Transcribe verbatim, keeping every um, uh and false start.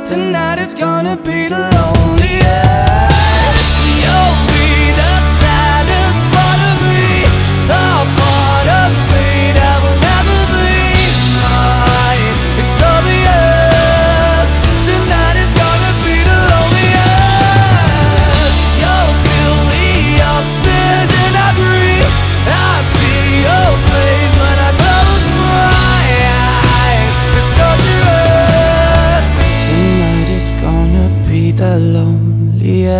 Tonight is gonna be the loneliest. You'll be the saddest part of me, a part of me that will never be mine. It's obvious. Tonight is gonna be the loneliest. You're still the oxygen I breathe. I see your face when I close my eyes. It's torturous. Tonight is gonna be the loneliest.